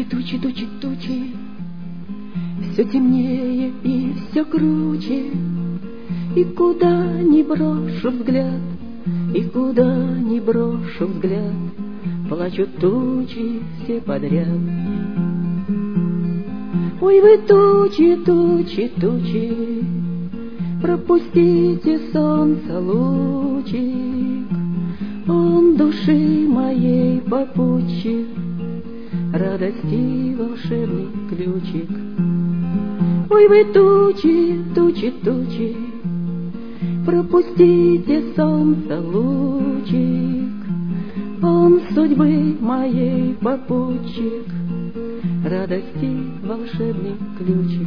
тучи, тучи, тучи, все темнее и все круче, и куда ни брошу взгляд, и куда ни брошу взгляд, плачут тучи все подряд. Ой, вы тучи, тучи, тучи, пропустите солнце лучик, он души моей попутчик, радости волшебный ключик. Ой, вы тучи, тучи, тучи, пропустите солнце лучик, он судьбы моей попутчик, радости волшебный ключик.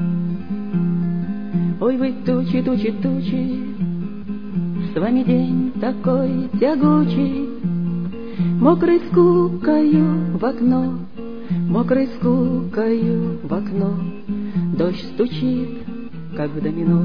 Ой, вы тучи, тучи, тучи, с вами день такой тягучий, мокрой скукою в окно, мокрой скукою в окно, дождь стучит, как в домино.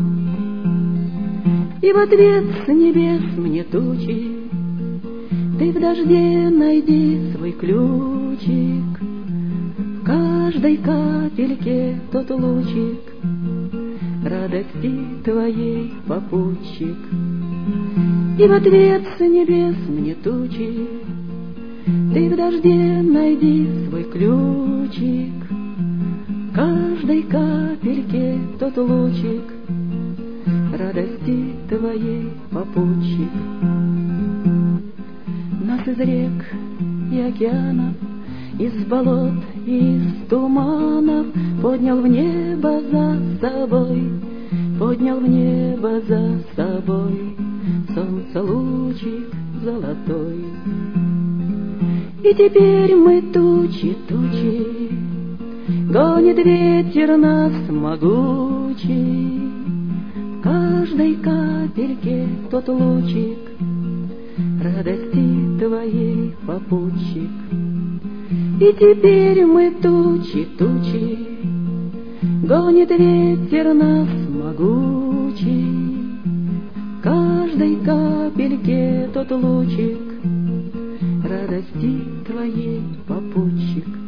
И в ответ с небес мне тучи, ты в дожде найди свой ключик, в каждой капельке тот лучик, радости твоей попутчик. И в ответ с небес мне тучи, ты в дожде найди свой ключик, в каждой капельке тот лучик, радости твоей попутчик. Нас из рек и океанов, из болот и из туманов поднял в небо за собой, поднял в небо за собой солнце лучик золотой. И теперь мы тучи, тучи, гонит ветер нас могучий, в каждой капельке тот лучик, радости твоей попутчик. И теперь мы тучи, тучи, гонит ветер нас могучий, в каждой капельке тот лучик, радости твоей попутчик.